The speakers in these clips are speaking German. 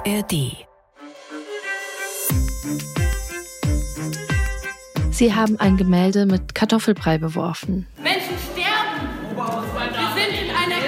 ARD. Sie haben ein Gemälde mit Kartoffelbrei beworfen. Menschen sterben. Wir sind in einer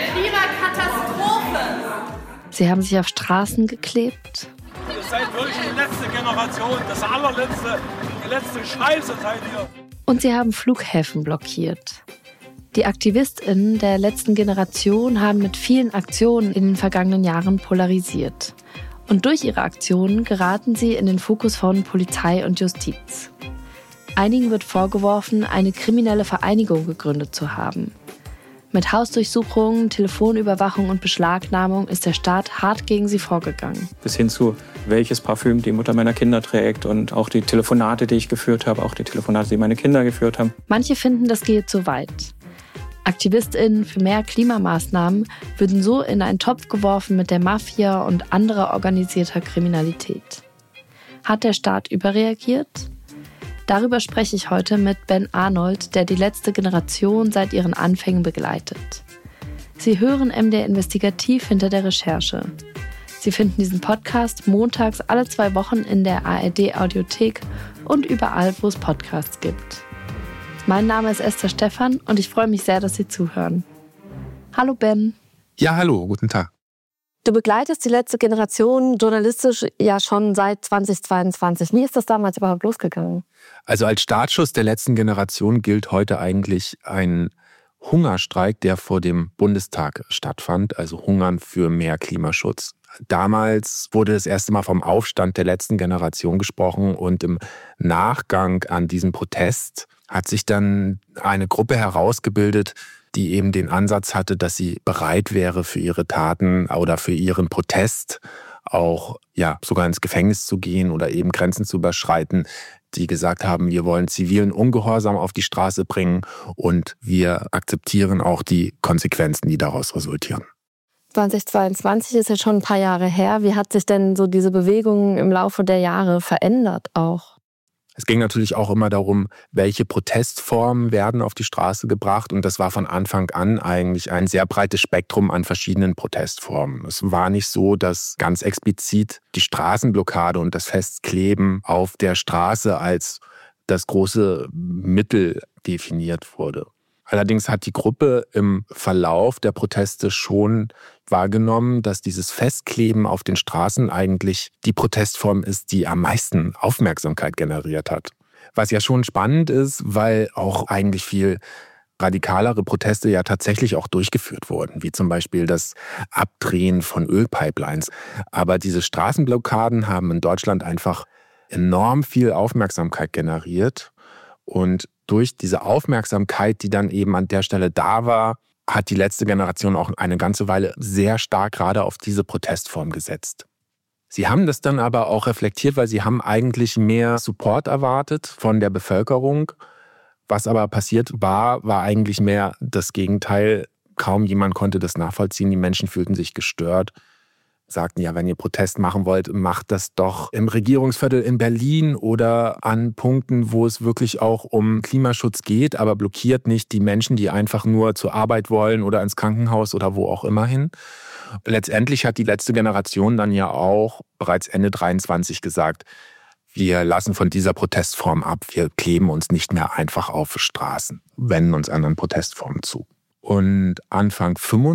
Klimakatastrophe. Sie haben sich auf Straßen geklebt. Ihr seid wirklich die letzte Generation, das allerletzte, die letzte Scheiße seid ihr. Und sie haben Flughäfen blockiert. Die AktivistInnen der letzten Generation haben mit vielen Aktionen in den vergangenen Jahren polarisiert. Und durch ihre Aktionen geraten sie in den Fokus von Polizei und Justiz. Einigen wird vorgeworfen, eine kriminelle Vereinigung gegründet zu haben. Mit Hausdurchsuchungen, Telefonüberwachung und Beschlagnahmung ist der Staat hart gegen sie vorgegangen. Bis hin zu, welches Parfüm die Mutter meiner Kinder trägt und auch die Telefonate, die ich geführt habe, auch die Telefonate, die meine Kinder geführt haben. Manche finden, das gehe zu weit. AktivistInnen für mehr Klimamaßnahmen würden so in einen Topf geworfen mit der Mafia und anderer organisierter Kriminalität. Hat der Staat überreagiert? Darüber spreche ich heute mit Ben Arnold, der die letzte Generation seit ihren Anfängen begleitet. Sie hören MDR Investigativ hinter der Recherche. Sie finden diesen Podcast montags alle 2 Wochen in der ARD Audiothek und überall, wo es Podcasts gibt. Mein Name ist Esther Stephan und ich freue mich sehr, dass Sie zuhören. Hallo Ben. Ja, hallo, guten Tag. Du begleitest die letzte Generation journalistisch ja schon seit 2022. Wie ist das damals überhaupt losgegangen? Also als Startschuss der letzten Generation gilt heute eigentlich ein Hungerstreik, der vor dem Bundestag stattfand, also Hungern für mehr Klimaschutz. Damals wurde das erste Mal vom Aufstand der letzten Generation gesprochen und im Nachgang an diesen Protest hat sich dann eine Gruppe herausgebildet, die eben den Ansatz hatte, dass sie bereit wäre für ihre Taten oder für ihren Protest auch sogar ins Gefängnis zu gehen oder eben Grenzen zu überschreiten, die gesagt haben, wir wollen zivilen Ungehorsam auf die Straße bringen und wir akzeptieren auch die Konsequenzen, die daraus resultieren. 2022 ist ja schon ein paar Jahre her. Wie hat sich denn so diese Bewegung im Laufe der Jahre verändert auch? Es ging natürlich auch immer darum, welche Protestformen werden auf die Straße gebracht. Und das war von Anfang an eigentlich ein sehr breites Spektrum an verschiedenen Protestformen. Es war nicht so, dass ganz explizit die Straßenblockade und das Festkleben auf der Straße als das große Mittel definiert wurde. Allerdings hat die Gruppe im Verlauf der Proteste schon wahrgenommen, dass dieses Festkleben auf den Straßen eigentlich die Protestform ist, die am meisten Aufmerksamkeit generiert hat. Was ja schon spannend ist, weil auch eigentlich viel radikalere Proteste ja tatsächlich auch durchgeführt wurden, wie zum Beispiel das Abdrehen von Ölpipelines. Aber diese Straßenblockaden haben in Deutschland einfach enorm viel Aufmerksamkeit generiert. Und durch diese Aufmerksamkeit, die dann eben an der Stelle da war, hat die letzte Generation auch eine ganze Weile sehr stark gerade auf diese Protestform gesetzt. Sie haben das dann aber auch reflektiert, weil sie haben eigentlich mehr Support erwartet von der Bevölkerung. Was aber passiert war eigentlich mehr das Gegenteil. Kaum jemand konnte das nachvollziehen. Die Menschen fühlten sich gestört. Sagten, ja, wenn ihr Protest machen wollt, macht das doch im Regierungsviertel in Berlin oder an Punkten, wo es wirklich auch um Klimaschutz geht, aber blockiert nicht die Menschen, die einfach nur zur Arbeit wollen oder ins Krankenhaus oder wo auch immer hin. Letztendlich hat die letzte Generation dann ja auch bereits Ende 23 gesagt, wir lassen von dieser Protestform ab, wir kleben uns nicht mehr einfach auf Straßen, wenden uns anderen Protestformen zu. Und Anfang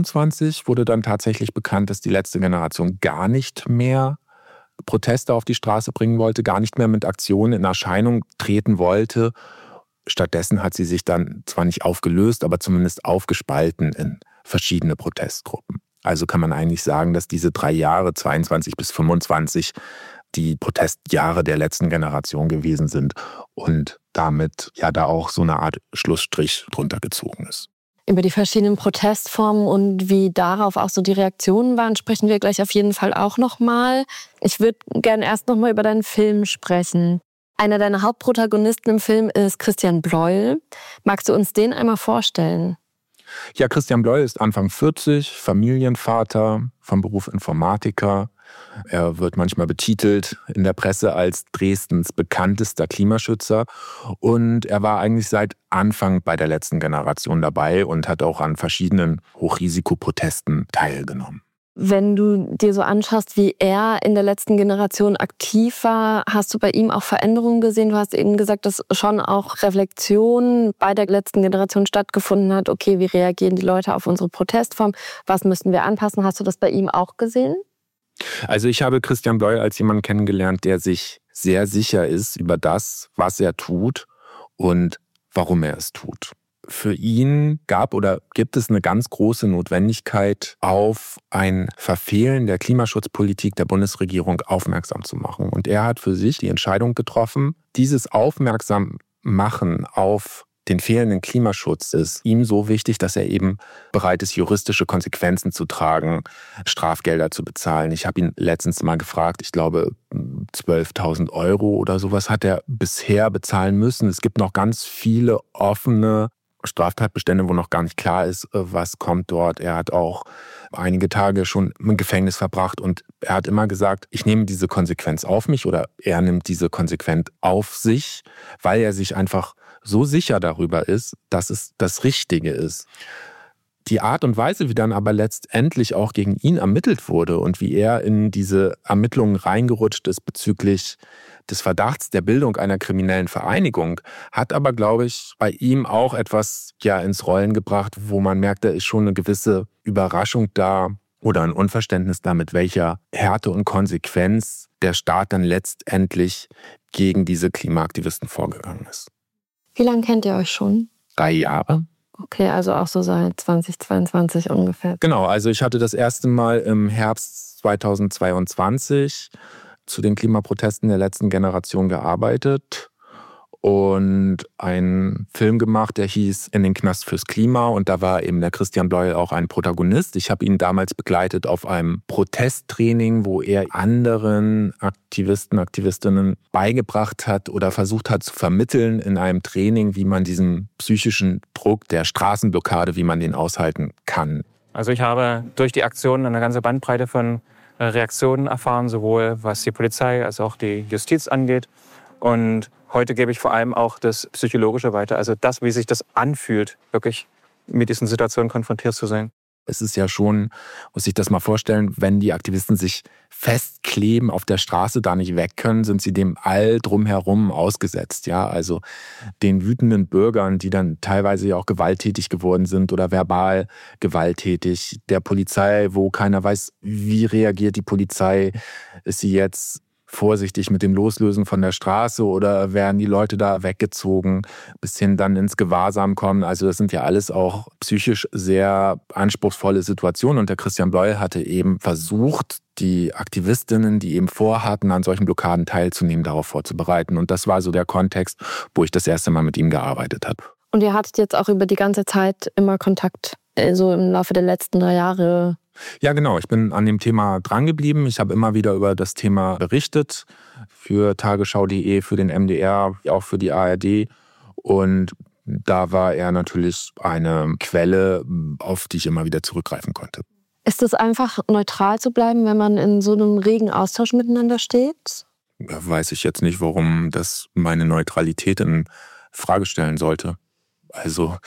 25 wurde dann tatsächlich bekannt, dass die letzte Generation gar nicht mehr Proteste auf die Straße bringen wollte, gar nicht mehr mit Aktionen in Erscheinung treten wollte. Stattdessen hat sie sich dann zwar nicht aufgelöst, aber zumindest aufgespalten in verschiedene Protestgruppen. Also kann man eigentlich sagen, dass diese 3 Jahre, 22 bis 25, die Protestjahre der letzten Generation gewesen sind und damit ja da auch so eine Art Schlussstrich drunter gezogen ist. Über die verschiedenen Protestformen und wie darauf auch so die Reaktionen waren, sprechen wir gleich auf jeden Fall auch nochmal. Ich würde gerne erst nochmal über deinen Film sprechen. Einer deiner Hauptprotagonisten im Film ist Christian Bleuel. Magst du uns den einmal vorstellen? Ja, Christian Bleuel ist Anfang 40, Familienvater, vom Beruf Informatiker. Er wird manchmal betitelt in der Presse als Dresdens bekanntester Klimaschützer. Und er war eigentlich seit Anfang bei der letzten Generation dabei und hat auch an verschiedenen Hochrisikoprotesten teilgenommen. Wenn du dir so anschaust, wie er in der letzten Generation aktiv war, hast du bei ihm auch Veränderungen gesehen? Du hast eben gesagt, dass schon auch Reflexion bei der letzten Generation stattgefunden hat. Okay, wie reagieren die Leute auf unsere Protestform? Was müssten wir anpassen? Hast du das bei ihm auch gesehen? Also ich habe Christian Bloy als jemanden kennengelernt, der sich sehr sicher ist über das, was er tut und warum er es tut. Für ihn gab oder gibt es eine ganz große Notwendigkeit, auf ein Verfehlen der Klimaschutzpolitik der Bundesregierung aufmerksam zu machen. Und er hat für sich die Entscheidung getroffen, dieses Aufmerksammachen auf den fehlenden Klimaschutz ist ihm so wichtig, dass er eben bereit ist, juristische Konsequenzen zu tragen, Strafgelder zu bezahlen. Ich habe ihn letztens mal gefragt, ich glaube 12.000 € oder sowas hat er bisher bezahlen müssen. Es gibt noch ganz viele offene Straftatbestände, wo noch gar nicht klar ist, was kommt dort. Er hat auch einige Tage schon im Gefängnis verbracht und er hat immer gesagt, ich nehme diese Konsequenz auf mich oder er nimmt diese Konsequenz auf sich, weil er sich einfach so sicher darüber ist, dass es das Richtige ist. Die Art und Weise, wie dann aber letztendlich auch gegen ihn ermittelt wurde und wie er in diese Ermittlungen reingerutscht ist bezüglich des Verdachts der Bildung einer kriminellen Vereinigung, hat aber, glaube ich, bei ihm auch etwas ins Rollen gebracht, wo man merkt, da ist schon eine gewisse Überraschung da oder ein Unverständnis da, mit welcher Härte und Konsequenz der Staat dann letztendlich gegen diese Klimaaktivisten vorgegangen ist. Wie lange kennt ihr euch schon? 3 Jahre. Okay, also auch so seit 2022 ungefähr. Genau, also ich hatte das erste Mal im Herbst 2022 zu den Klimaprotesten der letzten Generation gearbeitet und einen Film gemacht, der hieß In den Knast fürs Klima und da war eben der Christian Bloy auch ein Protagonist. Ich habe ihn damals begleitet auf einem Protesttraining, wo er anderen Aktivisten, Aktivistinnen beigebracht hat oder versucht hat zu vermitteln in einem Training, wie man diesen psychischen Druck der Straßenblockade, wie man den aushalten kann. Also ich habe durch die Aktion eine ganze Bandbreite von Reaktionen erfahren, sowohl was die Polizei als auch die Justiz angeht. Und heute gebe ich vor allem auch das Psychologische weiter, also das, wie sich das anfühlt, wirklich mit diesen Situationen konfrontiert zu sein. Es ist ja schon, muss ich das mal vorstellen, wenn die Aktivisten sich festkleben auf der Straße, da nicht weg können, sind sie dem all drumherum ausgesetzt. Ja, also den wütenden Bürgern, die dann teilweise ja auch gewalttätig geworden sind oder verbal gewalttätig. Der Polizei, wo keiner weiß, wie reagiert die Polizei. Ist sie jetzt vorsichtig mit dem Loslösen von der Straße oder werden die Leute da weggezogen, bis hin dann ins Gewahrsam kommen. Also das sind ja alles auch psychisch sehr anspruchsvolle Situationen. Und der Christian Bloy hatte eben versucht, die Aktivistinnen, die eben vorhatten, an solchen Blockaden teilzunehmen, darauf vorzubereiten. Und das war so der Kontext, wo ich das erste Mal mit ihm gearbeitet habe. Und ihr hattet jetzt auch über die ganze Zeit immer Kontakt, so im Laufe der letzten 3 Jahre? Ja, genau. Ich bin an dem Thema drangeblieben. Ich habe immer wieder über das Thema berichtet. Für Tagesschau.de, für den MDR, auch für die ARD. Und da war er natürlich eine Quelle, auf die ich immer wieder zurückgreifen konnte. Ist es einfach, neutral zu bleiben, wenn man in so einem regen Austausch miteinander steht? Weiß ich jetzt nicht, warum das meine Neutralität in Frage stellen sollte. Also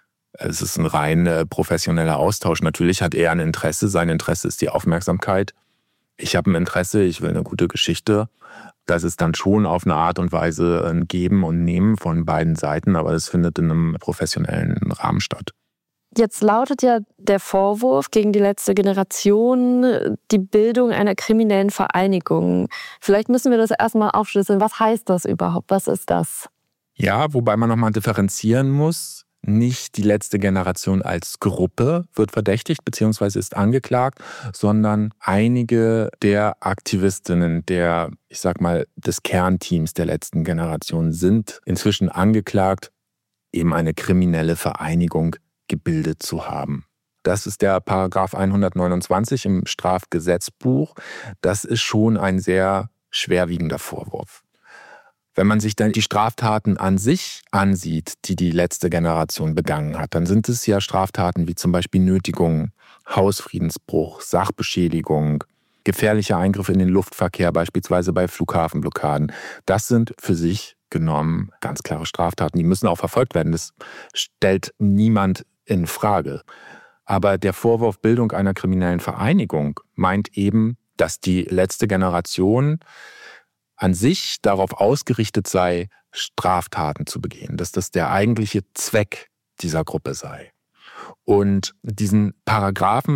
es ist ein rein professioneller Austausch. Natürlich hat er ein Interesse. Sein Interesse ist die Aufmerksamkeit. Ich habe ein Interesse, ich will eine gute Geschichte. Das ist dann schon auf eine Art und Weise ein Geben und Nehmen von beiden Seiten, aber das findet in einem professionellen Rahmen statt. Jetzt lautet ja der Vorwurf gegen die letzte Generation die Bildung einer kriminellen Vereinigung. Vielleicht müssen wir das erstmal aufschlüsseln. Was heißt das überhaupt? Was ist das? Ja, wobei man nochmal differenzieren muss. Nicht die letzte Generation als Gruppe wird verdächtigt bzw. ist angeklagt, sondern einige der Aktivistinnen des Kernteams der letzten Generation sind inzwischen angeklagt, eben eine kriminelle Vereinigung gebildet zu haben. Das ist der Paragraph 129 im Strafgesetzbuch. Das ist schon ein sehr schwerwiegender Vorwurf. Wenn man sich dann die Straftaten an sich ansieht, die die letzte Generation begangen hat, dann sind es ja Straftaten wie zum Beispiel Nötigung, Hausfriedensbruch, Sachbeschädigung, gefährlicher Eingriff in den Luftverkehr, beispielsweise bei Flughafenblockaden. Das sind für sich genommen ganz klare Straftaten. Die müssen auch verfolgt werden. Das stellt niemand in Frage. Aber der Vorwurf Bildung einer kriminellen Vereinigung meint eben, dass die letzte Generation an sich darauf ausgerichtet sei, Straftaten zu begehen, dass das der eigentliche Zweck dieser Gruppe sei. Und diesen Paragraphen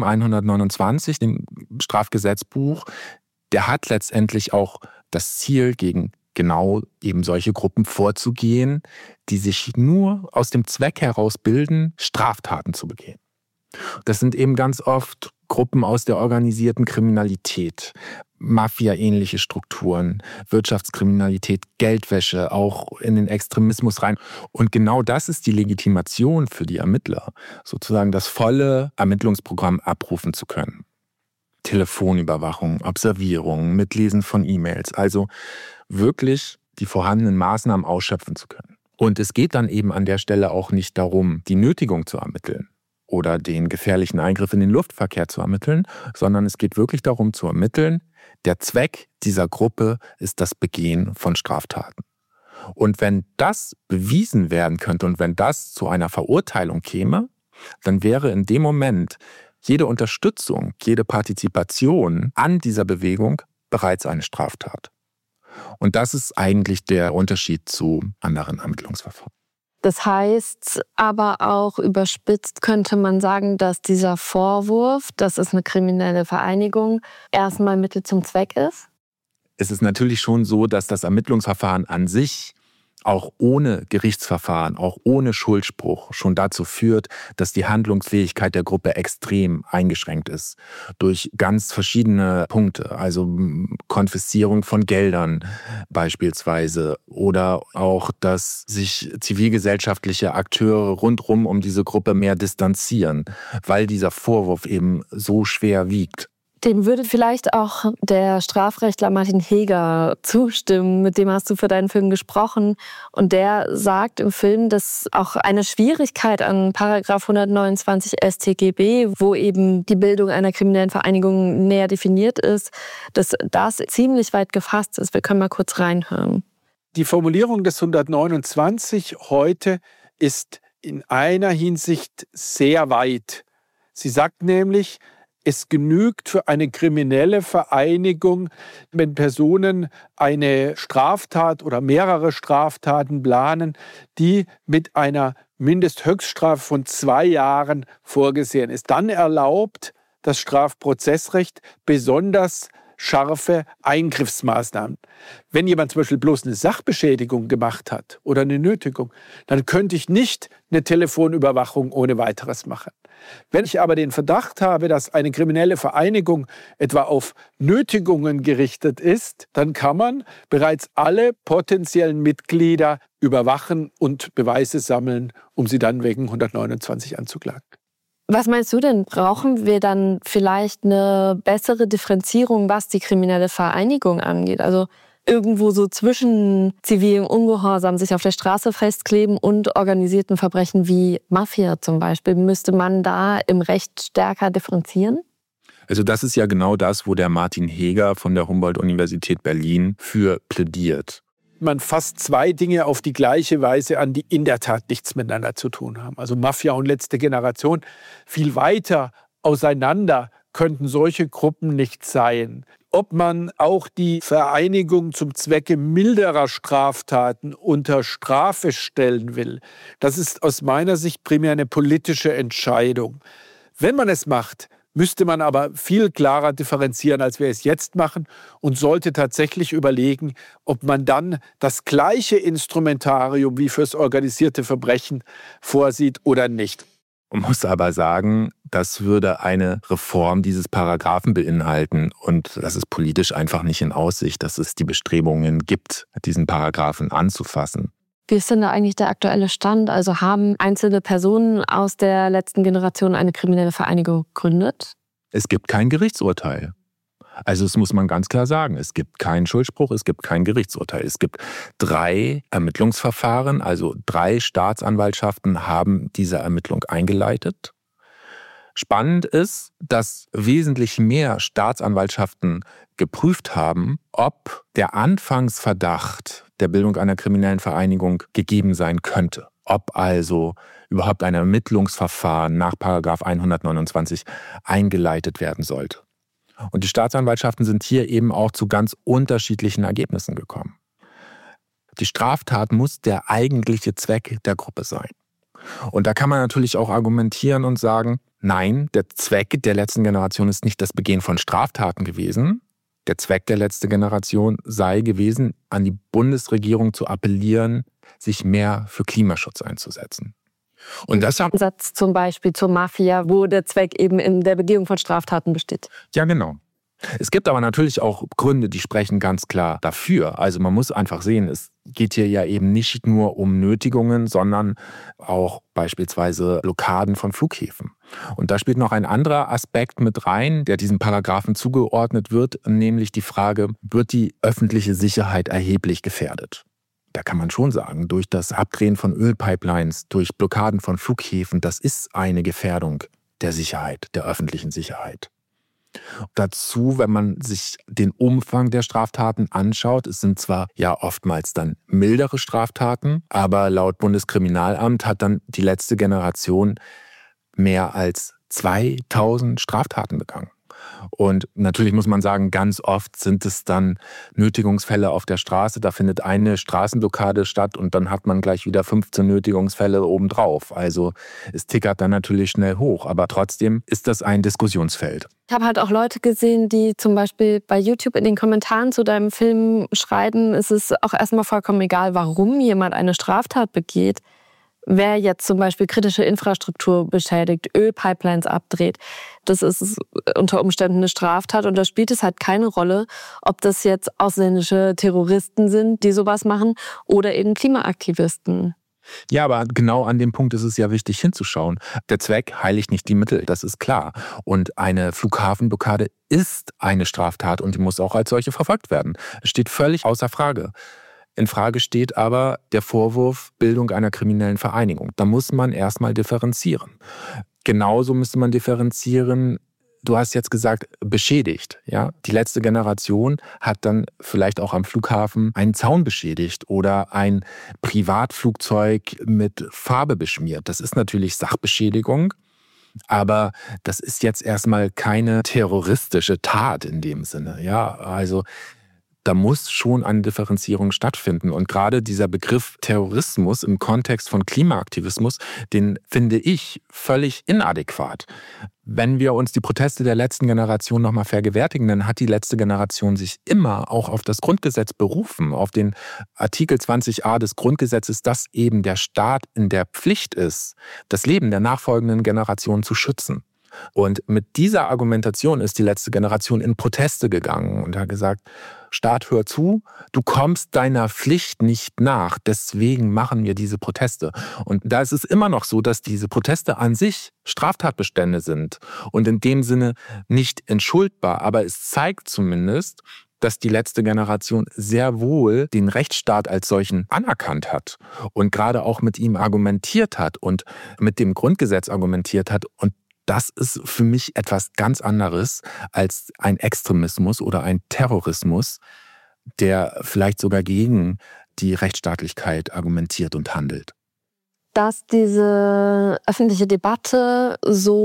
129 im Strafgesetzbuch, der hat letztendlich auch das Ziel, gegen genau eben solche Gruppen vorzugehen, die sich nur aus dem Zweck heraus bilden, Straftaten zu begehen. Das sind eben ganz oft Gruppen aus der organisierten Kriminalität, Mafia-ähnliche Strukturen, Wirtschaftskriminalität, Geldwäsche, auch in den Extremismus rein. Und genau das ist die Legitimation für die Ermittler, sozusagen das volle Ermittlungsprogramm abrufen zu können. Telefonüberwachung, Observierung, Mitlesen von E-Mails, also wirklich die vorhandenen Maßnahmen ausschöpfen zu können. Und es geht dann eben an der Stelle auch nicht darum, die Nötigung zu ermitteln oder den gefährlichen Eingriff in den Luftverkehr zu ermitteln, sondern es geht wirklich darum zu ermitteln, der Zweck dieser Gruppe ist das Begehen von Straftaten. Und wenn das bewiesen werden könnte und wenn das zu einer Verurteilung käme, dann wäre in dem Moment jede Unterstützung, jede Partizipation an dieser Bewegung bereits eine Straftat. Und das ist eigentlich der Unterschied zu anderen Ermittlungsverfahren. Das heißt aber auch überspitzt könnte man sagen, dass dieser Vorwurf, das ist eine kriminelle Vereinigung, erstmal Mittel zum Zweck ist? Es ist natürlich schon so, dass das Ermittlungsverfahren an sich auch ohne Gerichtsverfahren, auch ohne Schuldspruch schon dazu führt, dass die Handlungsfähigkeit der Gruppe extrem eingeschränkt ist. Durch ganz verschiedene Punkte, also Konfiszierung von Geldern beispielsweise oder auch, dass sich zivilgesellschaftliche Akteure rundherum um diese Gruppe mehr distanzieren, weil dieser Vorwurf eben so schwer wiegt. Dem würde vielleicht auch der Strafrechtler Martin Heger zustimmen. Mit dem hast du für deinen Film gesprochen. Und der sagt im Film, dass auch eine Schwierigkeit an Paragraph 129 StGB, wo eben die Bildung einer kriminellen Vereinigung näher definiert ist, dass das ziemlich weit gefasst ist. Wir können mal kurz reinhören. Die Formulierung des 129 heute ist in einer Hinsicht sehr weit. Sie sagt nämlich, es genügt für eine kriminelle Vereinigung, wenn Personen eine Straftat oder mehrere Straftaten planen, die mit einer Mindesthöchststrafe von 2 Jahren vorgesehen ist. Dann erlaubt das Strafprozessrecht besonders scharfe Eingriffsmaßnahmen. Wenn jemand zum Beispiel bloß eine Sachbeschädigung gemacht hat oder eine Nötigung, dann könnte ich nicht eine Telefonüberwachung ohne weiteres machen. Wenn ich aber den Verdacht habe, dass eine kriminelle Vereinigung etwa auf Nötigungen gerichtet ist, dann kann man bereits alle potenziellen Mitglieder überwachen und Beweise sammeln, um sie dann wegen 129 anzuklagen. Was meinst du denn? Brauchen wir dann vielleicht eine bessere Differenzierung, was die kriminelle Vereinigung angeht? Also irgendwo so zwischen zivilem Ungehorsam, sich auf der Straße festkleben und organisierten Verbrechen wie Mafia zum Beispiel. Müsste man da im Recht stärker differenzieren? Also das ist ja genau das, wo der Martin Heger von der Humboldt-Universität Berlin für plädiert. Man fasst 2 Dinge auf die gleiche Weise an, die in der Tat nichts miteinander zu tun haben. Also Mafia und letzte Generation. Viel weiter auseinander könnten solche Gruppen nicht sein. Ob man auch die Vereinigung zum Zwecke milderer Straftaten unter Strafe stellen will, das ist aus meiner Sicht primär eine politische Entscheidung. Wenn man es macht, müsste man aber viel klarer differenzieren, als wir es jetzt machen und sollte tatsächlich überlegen, ob man dann das gleiche Instrumentarium wie fürs organisierte Verbrechen vorsieht oder nicht. Man muss aber sagen, das würde eine Reform dieses Paragraphen beinhalten und das ist politisch einfach nicht in Aussicht, dass es die Bestrebungen gibt, diesen Paragraphen anzufassen. Wie ist denn da eigentlich der aktuelle Stand? Also haben einzelne Personen aus der letzten Generation eine kriminelle Vereinigung gegründet? Es gibt kein Gerichtsurteil. Also das muss man ganz klar sagen. Es gibt keinen Schuldspruch, es gibt kein Gerichtsurteil. Es gibt 3 Ermittlungsverfahren, also 3 Staatsanwaltschaften haben diese Ermittlung eingeleitet. Spannend ist, dass wesentlich mehr Staatsanwaltschaften geprüft haben, ob der Anfangsverdacht der Bildung einer kriminellen Vereinigung gegeben sein könnte. ob also überhaupt ein Ermittlungsverfahren nach § 129 eingeleitet werden sollte. Und die Staatsanwaltschaften sind hier eben auch zu ganz unterschiedlichen Ergebnissen gekommen. Die Straftat muss der eigentliche Zweck der Gruppe sein. Und da kann man natürlich auch argumentieren und sagen, nein, der Zweck der letzten Generation ist nicht das Begehen von Straftaten gewesen. Der Zweck der letzten Generation sei gewesen, an die Bundesregierung zu appellieren, sich mehr für Klimaschutz einzusetzen. Und das Ein Satz zum Beispiel zur Mafia, wo der Zweck eben in der Begehung von Straftaten besteht. Ja, genau. Es gibt aber natürlich auch Gründe, die sprechen ganz klar dafür. Also man muss einfach sehen, es geht hier ja eben nicht nur um Nötigungen, sondern auch beispielsweise Blockaden von Flughäfen. Und da spielt noch ein anderer Aspekt mit rein, der diesem Paragraphen zugeordnet wird, nämlich die Frage, wird die öffentliche Sicherheit erheblich gefährdet? Da kann man schon sagen, durch das Abdrehen von Ölpipelines, durch Blockaden von Flughäfen, das ist eine Gefährdung der Sicherheit, der öffentlichen Sicherheit. Dazu, wenn man sich den Umfang der Straftaten anschaut, es sind zwar ja oftmals dann mildere Straftaten, aber laut Bundeskriminalamt hat dann die letzte Generation mehr als 2000 Straftaten begangen. Und natürlich muss man sagen, ganz oft sind es dann Nötigungsfälle auf der Straße. Da findet eine Straßenblockade statt und dann hat man gleich wieder 15 Nötigungsfälle obendrauf. Also es tickert dann natürlich schnell hoch. Aber trotzdem ist das ein Diskussionsfeld. Ich habe halt auch Leute gesehen, die zum Beispiel bei YouTube in den Kommentaren zu deinem Film schreiben, es ist auch erstmal vollkommen egal, warum jemand eine Straftat begeht. Wer jetzt zum Beispiel kritische Infrastruktur beschädigt, Ölpipelines abdreht, das ist unter Umständen eine Straftat. Und da spielt es halt keine Rolle, ob das jetzt ausländische Terroristen sind, die sowas machen, oder eben Klimaaktivisten. Ja, aber genau an dem Punkt ist es ja wichtig hinzuschauen. Der Zweck heiligt nicht die Mittel, das ist klar. Und eine Flughafenblockade ist eine Straftat und die muss auch als solche verfolgt werden. Es steht völlig außer Frage. In Frage steht aber der Vorwurf Bildung einer kriminellen Vereinigung. Da muss man erstmal differenzieren. Genauso müsste man differenzieren, du hast jetzt gesagt, beschädigt. Ja? Die letzte Generation hat dann vielleicht auch am Flughafen einen Zaun beschädigt oder ein Privatflugzeug mit Farbe beschmiert. Das ist natürlich Sachbeschädigung. Aber das ist jetzt erstmal keine terroristische Tat in dem Sinne. Ja, also da muss schon eine Differenzierung stattfinden. Und gerade dieser Begriff Terrorismus im Kontext von Klimaaktivismus, den finde ich völlig inadäquat. Wenn wir uns die Proteste der letzten Generation nochmal vergewärtigen, dann hat die letzte Generation sich immer auch auf das Grundgesetz berufen, auf den Artikel 20a des Grundgesetzes, dass eben der Staat in der Pflicht ist, das Leben der nachfolgenden Generation zu schützen. Und mit dieser Argumentation ist die letzte Generation in Proteste gegangen und hat gesagt, Staat, hör zu, du kommst deiner Pflicht nicht nach, deswegen machen wir diese Proteste. Und da ist es immer noch so, dass diese Proteste an sich Straftatbestände sind und in dem Sinne nicht entschuldbar, aber es zeigt zumindest, dass die letzte Generation sehr wohl den Rechtsstaat als solchen anerkannt hat und gerade auch mit ihm argumentiert hat und mit dem Grundgesetz argumentiert hat. Und das ist für mich etwas ganz anderes als ein Extremismus oder ein Terrorismus, der vielleicht sogar gegen die Rechtsstaatlichkeit argumentiert und handelt. Dass diese öffentliche Debatte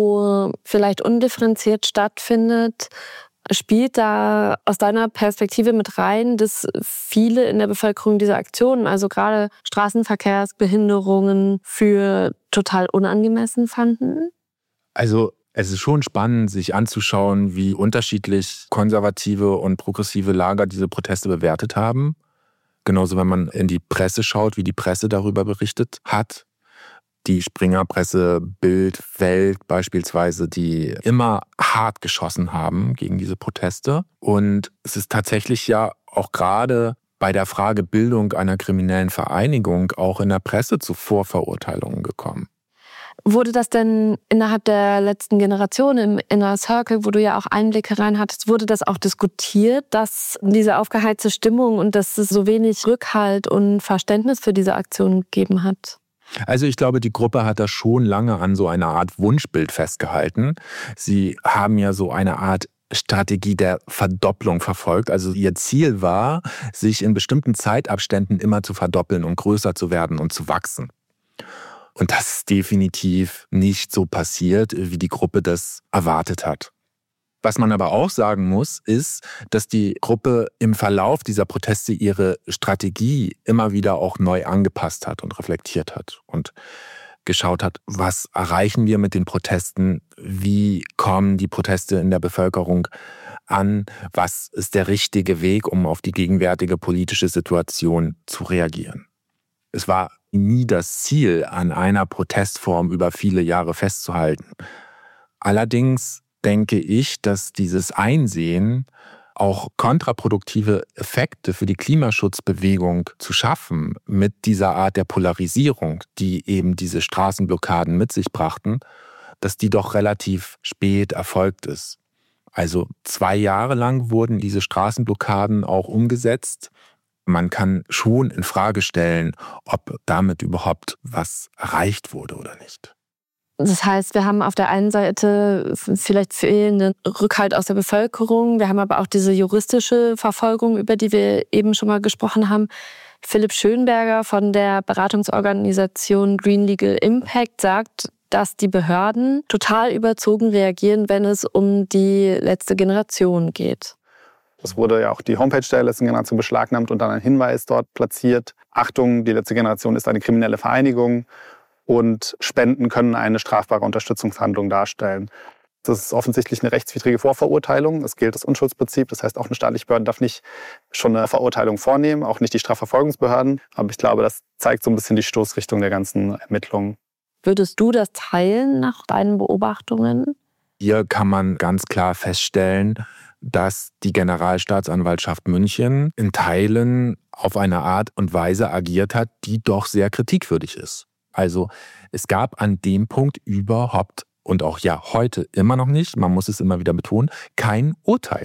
so vielleicht undifferenziert stattfindet, spielt da aus deiner Perspektive mit rein, dass viele in der Bevölkerung diese Aktionen, also gerade Straßenverkehrsbehinderungen, für total unangemessen fanden? Also es ist schon spannend, sich anzuschauen, wie unterschiedlich konservative und progressive Lager diese Proteste bewertet haben. Genauso, wenn man in die Presse schaut, wie die Presse darüber berichtet hat. Die Springerpresse, Bild, Welt beispielsweise, die immer hart geschossen haben gegen diese Proteste. Und es ist tatsächlich ja auch gerade bei der Frage Bildung einer kriminellen Vereinigung auch in der Presse zu Vorverurteilungen gekommen. Wurde das denn innerhalb der letzten Generation im Inner Circle, wo du ja auch Einblicke rein hattest, wurde das auch diskutiert, dass diese aufgeheizte Stimmung und dass es so wenig Rückhalt und Verständnis für diese Aktion gegeben hat? Also ich glaube, die Gruppe hat da schon lange an so einer Art Wunschbild festgehalten. Sie haben ja so eine Art Strategie der Verdopplung verfolgt. Also ihr Ziel war, sich in bestimmten Zeitabständen immer zu verdoppeln und größer zu werden und zu wachsen. Und das ist definitiv nicht so passiert, wie die Gruppe das erwartet hat. Was man aber auch sagen muss, ist, dass die Gruppe im Verlauf dieser Proteste ihre Strategie immer wieder auch neu angepasst hat und reflektiert hat und geschaut hat, was erreichen wir mit den Protesten, wie kommen die Proteste in der Bevölkerung an, was ist der richtige Weg, um auf die gegenwärtige politische Situation zu reagieren. Es war nie das Ziel, an einer Protestform über viele Jahre festzuhalten. Allerdings denke ich, dass dieses Einsehen, auch kontraproduktive Effekte für die Klimaschutzbewegung zu schaffen mit dieser Art der Polarisierung, die eben diese Straßenblockaden mit sich brachten, dass die doch relativ spät erfolgt ist. Also 2 Jahre lang wurden diese Straßenblockaden auch umgesetzt. Man kann schon in Frage stellen, ob damit überhaupt was erreicht wurde oder nicht. Das heißt, wir haben auf der einen Seite vielleicht fehlenden Rückhalt aus der Bevölkerung. Wir haben aber auch diese juristische Verfolgung, über die wir eben schon mal gesprochen haben. Philipp Schönberger von der Beratungsorganisation Green Legal Impact sagt, dass die Behörden total überzogen reagieren, wenn es um die letzte Generation geht. Es wurde ja auch die Homepage der letzten Generation beschlagnahmt und dann ein Hinweis dort platziert. Achtung, die letzte Generation ist eine kriminelle Vereinigung und Spenden können eine strafbare Unterstützungshandlung darstellen. Das ist offensichtlich eine rechtswidrige Vorverurteilung. Es gilt das Unschuldsprinzip. Das heißt, auch eine staatliche Behörde darf nicht schon eine Verurteilung vornehmen, auch nicht die Strafverfolgungsbehörden. Aber ich glaube, das zeigt so ein bisschen die Stoßrichtung der ganzen Ermittlungen. Würdest du das teilen nach deinen Beobachtungen? Hier kann man ganz klar feststellen, dass die Generalstaatsanwaltschaft München in Teilen auf eine Art und Weise agiert hat, die doch sehr kritikwürdig ist. Also es gab an dem Punkt überhaupt und auch ja heute immer noch nicht, man muss es immer wieder betonen, kein Urteil.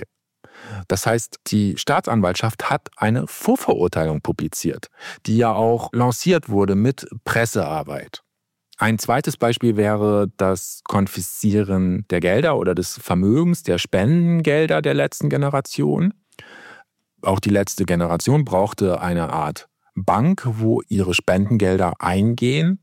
Das heißt, die Staatsanwaltschaft hat eine Vorverurteilung publiziert, die ja auch lanciert wurde mit Pressearbeit. Ein zweites Beispiel wäre das Konfiszieren der Gelder oder des Vermögens, der Spendengelder der letzten Generation. Auch die letzte Generation brauchte eine Art Bank, wo ihre Spendengelder eingehen.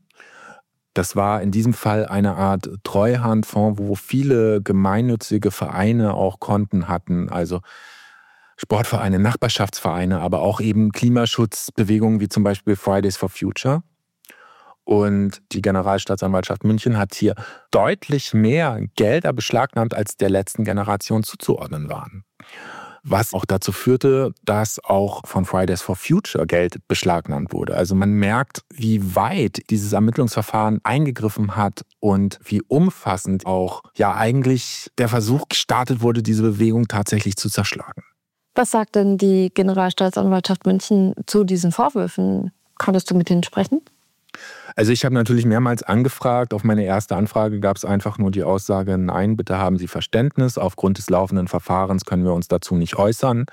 Das war in diesem Fall eine Art Treuhandfonds, wo viele gemeinnützige Vereine auch Konten hatten, also Sportvereine, Nachbarschaftsvereine, aber auch eben Klimaschutzbewegungen wie zum Beispiel Fridays for Future. Und die Generalstaatsanwaltschaft München hat hier deutlich mehr Gelder beschlagnahmt, als der letzten Generation zuzuordnen waren. Was auch dazu führte, dass auch von Fridays for Future Geld beschlagnahmt wurde. Also man merkt, wie weit dieses Ermittlungsverfahren eingegriffen hat und wie umfassend auch ja eigentlich der Versuch gestartet wurde, diese Bewegung tatsächlich zu zerschlagen. Was sagt denn die Generalstaatsanwaltschaft München zu diesen Vorwürfen? Konntest du mit denen sprechen? Also ich habe natürlich mehrmals angefragt. Auf meine erste Anfrage gab es einfach nur die Aussage, nein, bitte haben Sie Verständnis. Aufgrund des laufenden Verfahrens können wir uns dazu nicht äußern.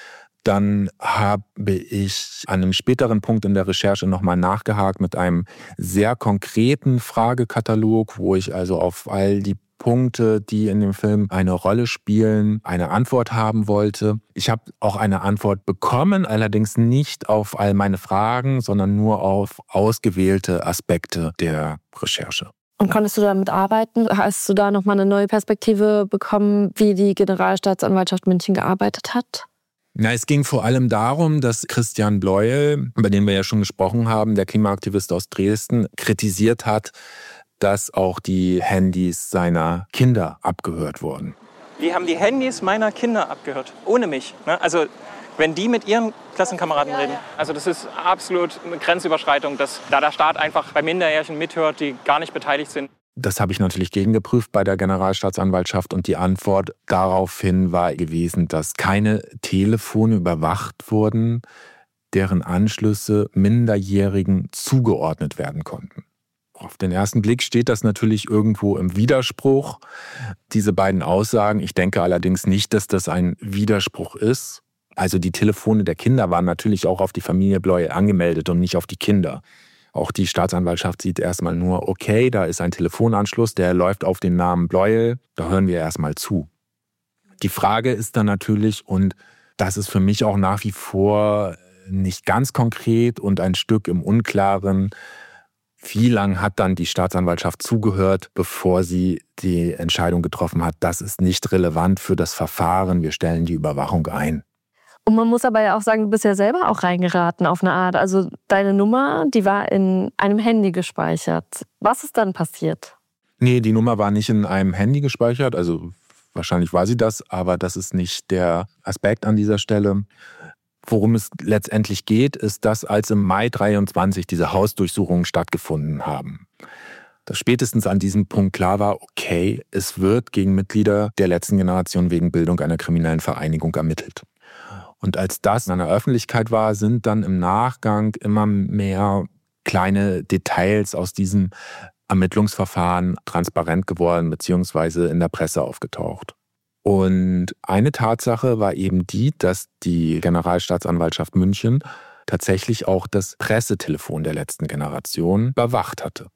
Dann habe ich an einem späteren Punkt in der Recherche nochmal nachgehakt mit einem sehr konkreten Fragekatalog, wo ich also auf all die Punkte, die in dem Film eine Rolle spielen, eine Antwort haben wollte. Ich habe auch eine Antwort bekommen, allerdings nicht auf all meine Fragen, sondern nur auf ausgewählte Aspekte der Recherche. Und konntest du damit arbeiten? Hast du da nochmal eine neue Perspektive bekommen, wie die Generalstaatsanwaltschaft München gearbeitet hat? Na, es ging vor allem darum, dass Christian Bleuel, über den wir ja schon gesprochen haben, der Klimaaktivist aus Dresden, kritisiert hat, dass auch die Handys seiner Kinder abgehört wurden. Die haben die Handys meiner Kinder abgehört, ohne mich. Also wenn die mit ihren Klassenkameraden reden. Also das ist absolut eine Grenzüberschreitung, dass da der Staat einfach bei Minderjährigen mithört, die gar nicht beteiligt sind. Das habe ich natürlich gegengeprüft bei der Generalstaatsanwaltschaft und die Antwort daraufhin war gewesen, dass keine Telefone überwacht wurden, deren Anschlüsse Minderjährigen zugeordnet werden konnten. Auf den ersten Blick steht das natürlich irgendwo im Widerspruch, diese beiden Aussagen. Ich denke allerdings nicht, dass das ein Widerspruch ist. Also die Telefone der Kinder waren natürlich auch auf die Familie Bleuel angemeldet und nicht auf die Kinder. Auch die Staatsanwaltschaft sieht erstmal nur, okay, da ist ein Telefonanschluss, der läuft auf den Namen Bleuel, da hören wir erstmal zu. Die Frage ist dann natürlich, und das ist für mich auch nach wie vor nicht ganz konkret und ein Stück im Unklaren, Wie lange hat dann die Staatsanwaltschaft zugehört, bevor sie die Entscheidung getroffen hat, das ist nicht relevant für das Verfahren, wir stellen die Überwachung ein? Und man muss aber ja auch sagen, du bist ja selber auch reingeraten auf eine Art. Also deine Nummer, die war in einem Handy gespeichert. Was ist dann passiert? Nee, die Nummer war nicht in einem Handy gespeichert. Also wahrscheinlich war sie das, aber das ist nicht der Aspekt an dieser Stelle. Worum es letztendlich geht, ist, dass als im Mai 23 diese Hausdurchsuchungen stattgefunden haben, dass spätestens an diesem Punkt klar war, okay, es wird gegen Mitglieder der letzten Generation wegen Bildung einer kriminellen Vereinigung ermittelt. Und als das an der Öffentlichkeit war, sind dann im Nachgang immer mehr kleine Details aus diesem Ermittlungsverfahren transparent geworden bzw. in der Presse aufgetaucht. Und eine Tatsache war eben die, dass die Generalstaatsanwaltschaft München tatsächlich auch das Pressetelefon der letzten Generation überwacht hatte.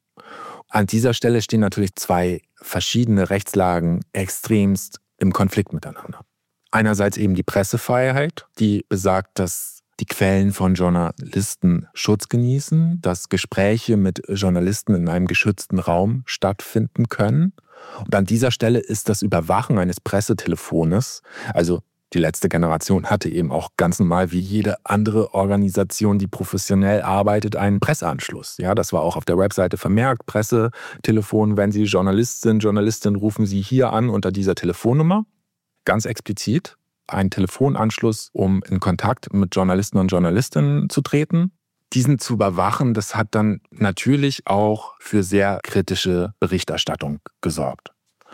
An dieser Stelle stehen natürlich zwei verschiedene Rechtslagen extremst im Konflikt miteinander. Einerseits eben die Pressefreiheit, die besagt, dass die Quellen von Journalisten Schutz genießen, dass Gespräche mit Journalisten in einem geschützten Raum stattfinden können. Und an dieser Stelle ist das Überwachen eines Pressetelefones, also die letzte Generation hatte eben auch ganz normal wie jede andere Organisation, die professionell arbeitet, einen Presseanschluss. Ja, das war auch auf der Webseite vermerkt, Pressetelefon, wenn Sie Journalist sind, Journalistin, rufen Sie hier an unter dieser Telefonnummer. Ganz explizit einen Telefonanschluss, um in Kontakt mit Journalisten und Journalistinnen zu treten. Diesen zu überwachen, das hat dann natürlich auch für sehr kritische Berichterstattung gesorgt.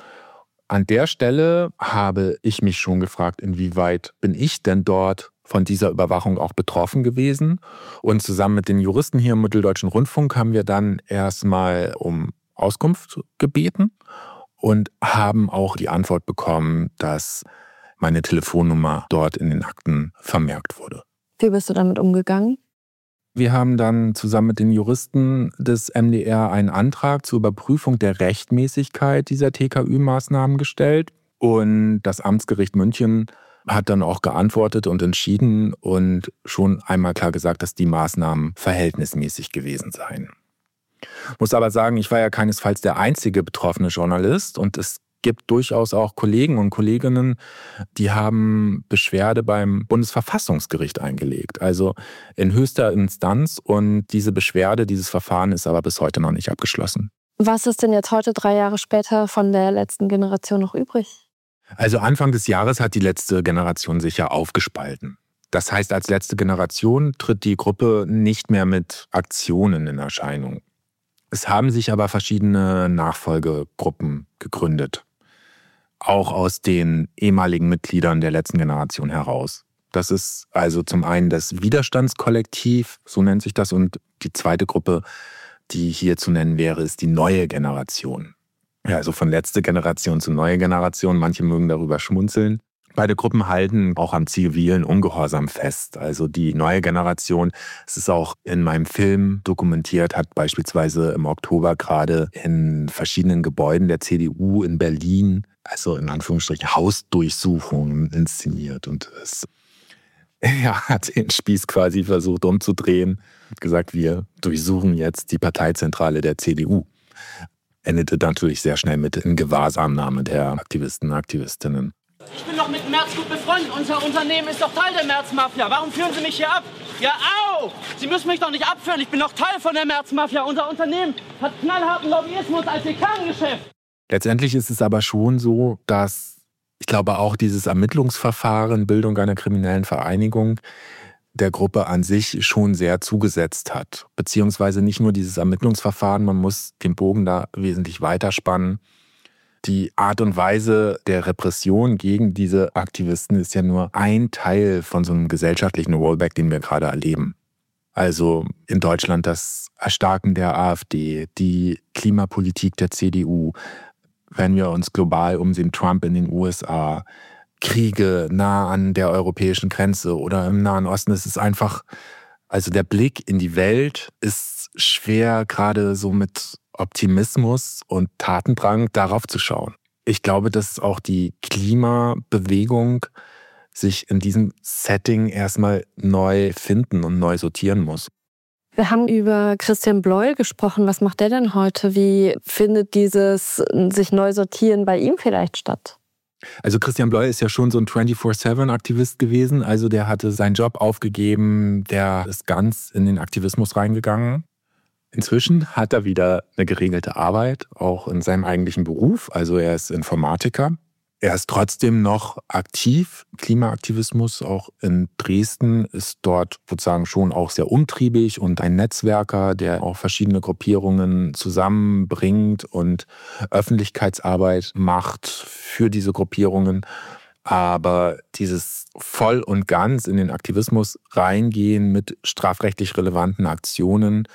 An der Stelle habe ich mich schon gefragt, inwieweit bin ich denn dort von dieser Überwachung auch betroffen gewesen? Und zusammen mit den Juristen hier im Mitteldeutschen Rundfunk haben wir dann erstmal um Auskunft gebeten und haben auch die Antwort bekommen, dass meine Telefonnummer dort in den Akten vermerkt wurde. Wie bist du damit umgegangen? Wir haben dann zusammen mit den Juristen des MDR einen Antrag zur Überprüfung der Rechtmäßigkeit dieser TKÜ-Maßnahmen gestellt. Und das Amtsgericht München hat dann auch geantwortet und entschieden und schon einmal klar gesagt, dass die Maßnahmen verhältnismäßig gewesen seien. Ich muss aber sagen, ich war ja keinesfalls der einzige betroffene Journalist und es gibt durchaus auch Kollegen und Kolleginnen, die haben Beschwerde beim Bundesverfassungsgericht eingelegt, also in höchster Instanz. Und diese Beschwerde, dieses Verfahren ist aber bis heute noch nicht abgeschlossen. Was ist denn jetzt heute 3 Jahre später von der letzten Generation noch übrig? Also Anfang des Jahres hat die letzte Generation sich ja aufgespalten. Das heißt, als letzte Generation tritt die Gruppe nicht mehr mit Aktionen in Erscheinung. Es haben sich aber verschiedene Nachfolgegruppen gegründet. Auch aus den ehemaligen Mitgliedern der letzten Generation heraus. Das ist also zum einen das Widerstandskollektiv, so nennt sich das, und die zweite Gruppe, die hier zu nennen wäre, ist die neue Generation. Ja, also von letzte Generation zu neue Generation, manche mögen darüber schmunzeln. Beide Gruppen halten auch am zivilen Ungehorsam fest. Also die neue Generation, es ist auch in meinem Film dokumentiert, hat beispielsweise im Oktober gerade in verschiedenen Gebäuden der CDU in Berlin, also in Anführungsstrichen Hausdurchsuchungen inszeniert. Und es hat den Spieß quasi versucht umzudrehen. Hat gesagt, wir durchsuchen jetzt die Parteizentrale der CDU. Endete natürlich sehr schnell mit Ingewahrsamnahme der Aktivisten und Aktivistinnen. Ich bin doch mit Merz gut befreundet. Unser Unternehmen ist doch Teil der Merz-Mafia. Warum führen Sie mich hier ab? Ja, au! Sie müssen mich doch nicht abführen. Ich bin doch Teil von der Merz-Mafia. Unser Unternehmen hat knallharten Lobbyismus als ihr Kerngeschäft. Letztendlich ist es aber schon so, dass ich glaube auch dieses Ermittlungsverfahren, Bildung einer kriminellen Vereinigung, der Gruppe an sich schon sehr zugesetzt hat. Beziehungsweise nicht nur dieses Ermittlungsverfahren, man muss den Bogen da wesentlich weiter spannen. Die Art und Weise der Repression gegen diese Aktivisten ist ja nur ein Teil von so einem gesellschaftlichen Rollback, den wir gerade erleben. Also in Deutschland das Erstarken der AfD, die Klimapolitik der CDU, wenn wir uns global umsehen, Trump in den USA, Kriege nah an der europäischen Grenze oder im Nahen Osten. Es ist einfach, also der Blick in die Welt ist schwer, gerade so mit Optimismus und Tatendrang darauf zu schauen. Ich glaube, dass auch die Klimabewegung sich in diesem Setting erstmal neu finden und neu sortieren muss. Wir haben über Christian Bleuel gesprochen. Was macht der denn heute? Wie findet dieses sich neu sortieren bei ihm vielleicht statt? Also Christian Bleuel ist ja schon so ein 24/7-Aktivist gewesen. Also der hatte seinen Job aufgegeben, der ist ganz in den Aktivismus reingegangen. Inzwischen hat er wieder eine geregelte Arbeit, auch in seinem eigentlichen Beruf. Also er ist Informatiker. Er ist trotzdem noch aktiv. Klimaaktivismus auch in Dresden ist dort sozusagen schon auch sehr umtriebig und ein Netzwerker, der auch verschiedene Gruppierungen zusammenbringt und Öffentlichkeitsarbeit macht für diese Gruppierungen. Aber dieses voll und ganz in den Aktivismus reingehen mit strafrechtlich relevanten Aktionen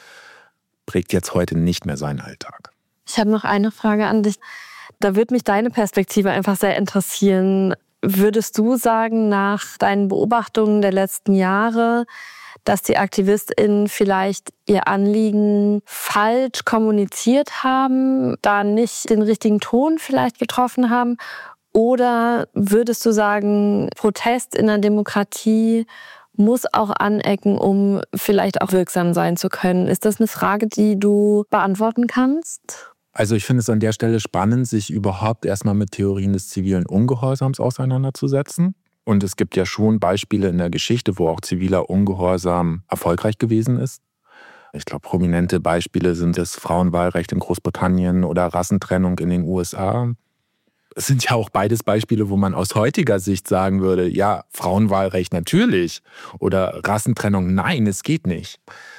prägt jetzt heute nicht mehr seinen Alltag. Ich habe noch eine Frage an dich. Da würde mich deine Perspektive einfach sehr interessieren. Würdest du sagen, nach deinen Beobachtungen der letzten Jahre, dass die AktivistInnen vielleicht ihr Anliegen falsch kommuniziert haben, da nicht den richtigen Ton vielleicht getroffen haben? Oder würdest du sagen, Protest in der Demokratie muss auch anecken, um vielleicht auch wirksam sein zu können? Ist das eine Frage, die du beantworten kannst? Also ich finde es an der Stelle spannend, sich überhaupt erstmal mit Theorien des zivilen Ungehorsams auseinanderzusetzen. Und es gibt ja schon Beispiele in der Geschichte, wo auch ziviler Ungehorsam erfolgreich gewesen ist. Ich glaube, prominente Beispiele sind das Frauenwahlrecht in Großbritannien oder Rassentrennung in den USA. Es sind ja auch beides Beispiele, wo man aus heutiger Sicht sagen würde, ja, Frauenwahlrecht natürlich oder Rassentrennung, nein, es geht nicht.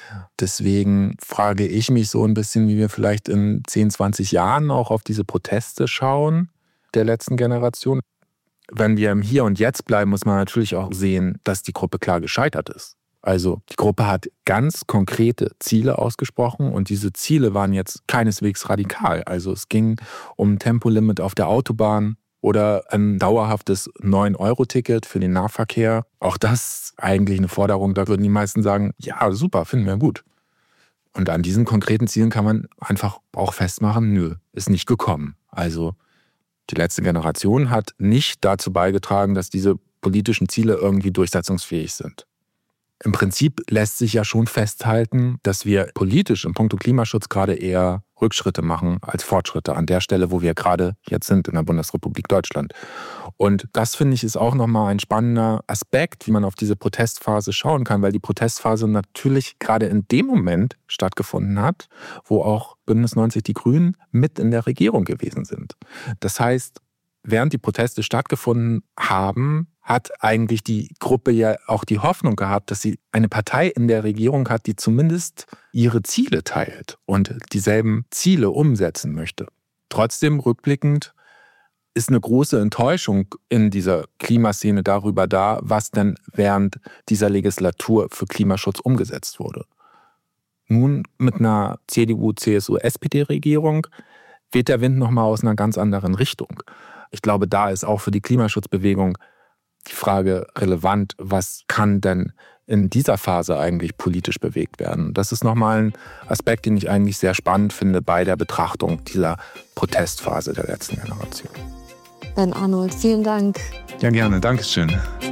Deswegen frage ich mich so ein bisschen, wie wir vielleicht in 10, 20 Jahren auch auf diese Proteste schauen der letzten Generation. Wenn wir im Hier und Jetzt bleiben, muss man natürlich auch sehen, dass die Gruppe klar gescheitert ist. Also die Gruppe hat ganz konkrete Ziele ausgesprochen und diese Ziele waren jetzt keineswegs radikal. Also es ging um ein Tempolimit auf der Autobahn oder ein dauerhaftes 9-Euro-Ticket für den Nahverkehr. Auch das eigentlich eine Forderung, da würden die meisten sagen, ja super, finden wir gut. Und an diesen konkreten Zielen kann man einfach auch festmachen, nö, ist nicht gekommen. Also die letzte Generation hat nicht dazu beigetragen, dass diese politischen Ziele irgendwie durchsetzungsfähig sind. Im Prinzip lässt sich ja schon festhalten, dass wir politisch im Punkto Klimaschutz gerade eher Rückschritte machen als Fortschritte an der Stelle, wo wir gerade jetzt sind in der Bundesrepublik Deutschland. Und das, finde ich, ist auch nochmal ein spannender Aspekt, wie man auf diese Protestphase schauen kann, weil die Protestphase natürlich gerade in dem Moment stattgefunden hat, wo auch Bündnis 90 Die Grünen mit in der Regierung gewesen sind. Das heißt, während die Proteste stattgefunden haben, hat eigentlich die Gruppe ja auch die Hoffnung gehabt, dass sie eine Partei in der Regierung hat, die zumindest ihre Ziele teilt und dieselben Ziele umsetzen möchte. Trotzdem, rückblickend, ist eine große Enttäuschung in dieser Klimaszene darüber da, was denn während dieser Legislatur für Klimaschutz umgesetzt wurde. Nun mit einer CDU-CSU-SPD-Regierung weht der Wind nochmal aus einer ganz anderen Richtung. Ich glaube, da ist auch für die Klimaschutzbewegung die Frage relevant, was kann denn in dieser Phase eigentlich politisch bewegt werden? Das ist nochmal ein Aspekt, den ich eigentlich sehr spannend finde bei der Betrachtung dieser Protestphase der letzten Generation. Ben Arnold, vielen Dank. Ja, gerne. Dankeschön.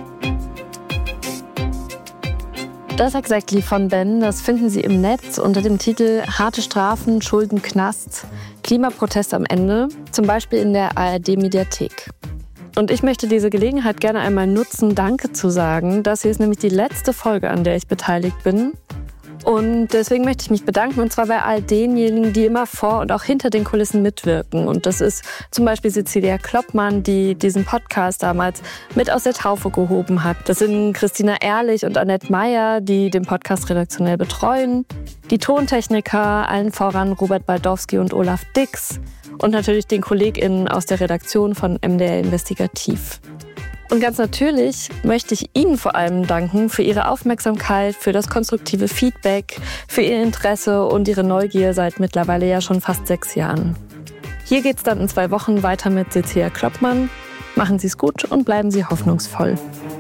Das Exactly von Ben, das finden Sie im Netz unter dem Titel Harte Strafen, Schulden, Knast, Klimaprotest am Ende, zum Beispiel in der ARD-Mediathek. Und ich möchte diese Gelegenheit gerne einmal nutzen, Danke zu sagen. Das hier ist nämlich die letzte Folge, an der ich beteiligt bin. Und deswegen möchte ich mich bedanken, und zwar bei all denjenigen, die immer vor und auch hinter den Kulissen mitwirken. Und das ist zum Beispiel Cecilia Kloppmann, die diesen Podcast damals mit aus der Taufe gehoben hat. Das sind Christina Ehrlich und Annette Meyer, die den Podcast redaktionell betreuen. Die Tontechniker, allen voran Robert Baldowski und Olaf Dix. Und natürlich den KollegInnen aus der Redaktion von MDR Investigativ. Und ganz natürlich möchte ich Ihnen vor allem danken für Ihre Aufmerksamkeit, für das konstruktive Feedback, für Ihr Interesse und Ihre Neugier seit mittlerweile ja schon fast 6 Jahren. Hier geht's dann in 2 Wochen weiter mit Cecilia Kloppmann. Machen Sie es gut und bleiben Sie hoffnungsvoll.